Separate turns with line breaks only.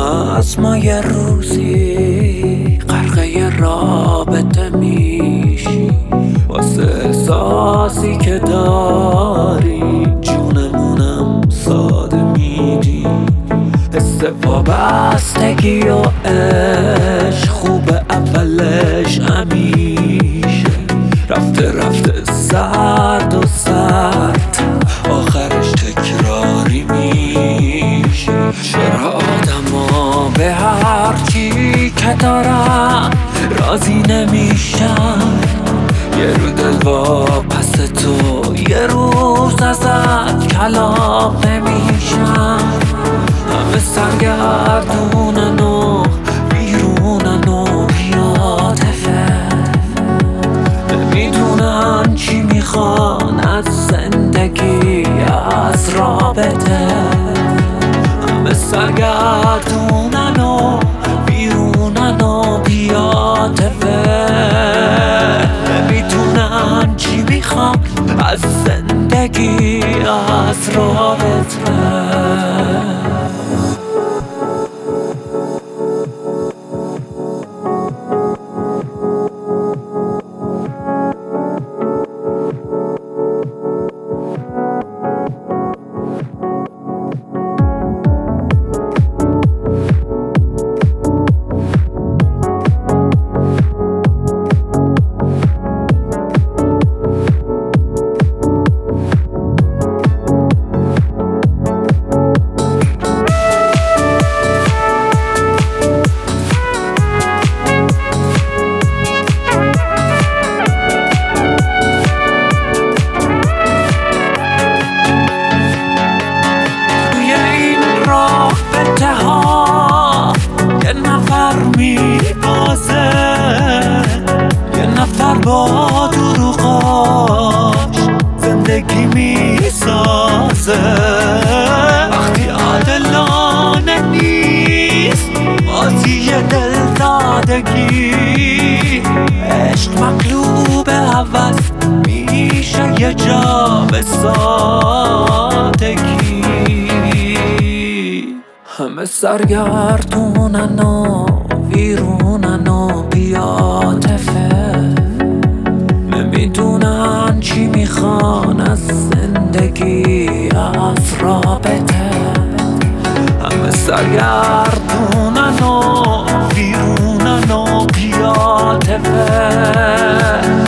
از ما یه روزی غرقه رابطه میشی، واسه احساسی که داری جونمونم ساده میدی. حس وابستگی و عشق خوبه اولش همیشه، رفته رفته سرد و سرد آخرش تکراری میشه. چرا آدما به هرچی که دارم راضی نمیشم؟ یه رو دل واپس تو، یه روز ازت کلام نمیشم. همه سرگردونن و بیرونن و بی‌عاطفه، نمیدونن چی میخوان از زندگی، از رابطه. همه سرگردونن و بیرونن و بی‌عاطفه، نمیدونن چی میخوان از زندگی، از رابطه. یه نفر میبازه، یه نفر با دروغاش زندگی میسازه. وقتی عادلانه نیست بازی دل دادگی، عشق مقلوب عوض میشه یه جا به سادگی. همه سرگردونن و بیرونن و بی‌عاطفه، نمیدونن چی میخوان از زندگی، از رابطه. همه سرگردونن و بیرونن و بی‌عاطفه،